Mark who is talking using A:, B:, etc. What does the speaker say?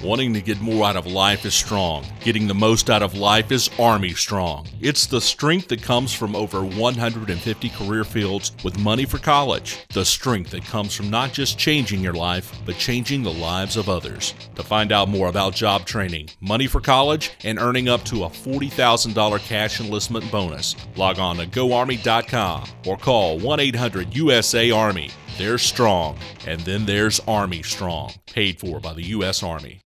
A: Wanting to get more out of life is strong. Getting the most out of life is Army Strong. It's the strength that comes from over 150 career fields with money for college. The strength that comes from not just changing your life, but changing the lives of others. To find out more about job training, money for college, and earning up to a $40,000 cash enlistment bonus, log on to GoArmy.com or call 1-800-USA-ARMY. There's Strong, and then there's Army Strong, paid for by the U.S. Army.